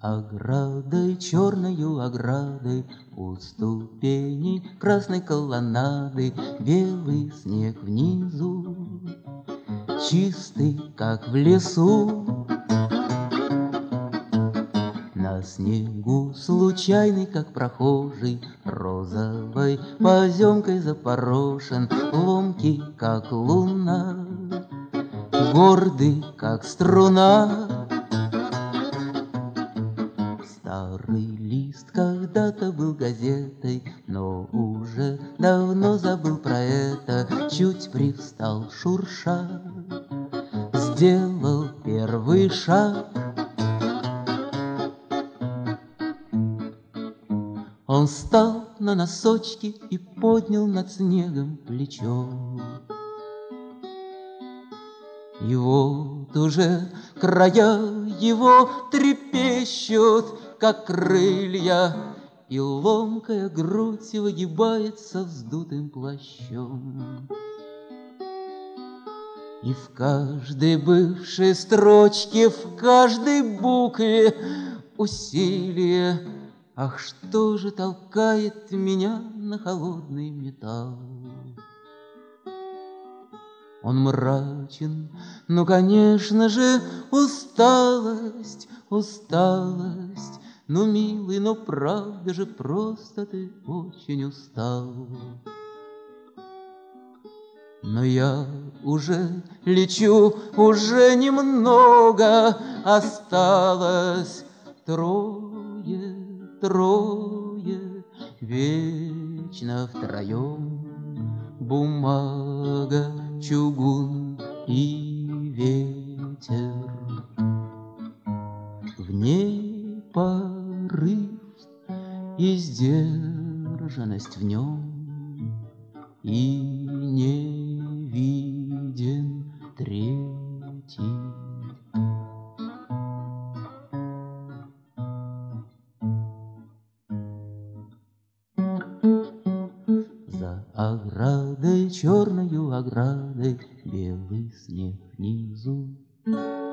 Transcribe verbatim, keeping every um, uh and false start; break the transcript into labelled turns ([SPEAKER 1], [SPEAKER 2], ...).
[SPEAKER 1] оградой, черною оградой, у ступеней красной колоннады белый снег внизу, чистый, как в лесу. На снегу случайный, как прохожий, розовой поземкой запорошен, ломкий, как луна, гордый, как струна. Старый лист когда-то был газетой, но уже давно забыл про это. Чуть привстал, шурша, сделал первый шаг. Он встал на носочки и поднял над снегом плечо. И вот уже края его трепещут, как крылья, и ломкая грудь выгибается вздутым плащом. И в каждой бывшей строчке, в каждой букве усилие. Ах, что же толкает меня на холодный металл? Он мрачен, ну, конечно же, усталость, усталость. Ну, милый, но правда же, просто ты очень устал. Но я уже лечу, уже немного осталось. Трое, трое, вечно втроем. Бумага, чугун и ветер. В ней порыв и сдержанность в нем, и не виден третий. За оградой, черною оградой, белый снег внизу,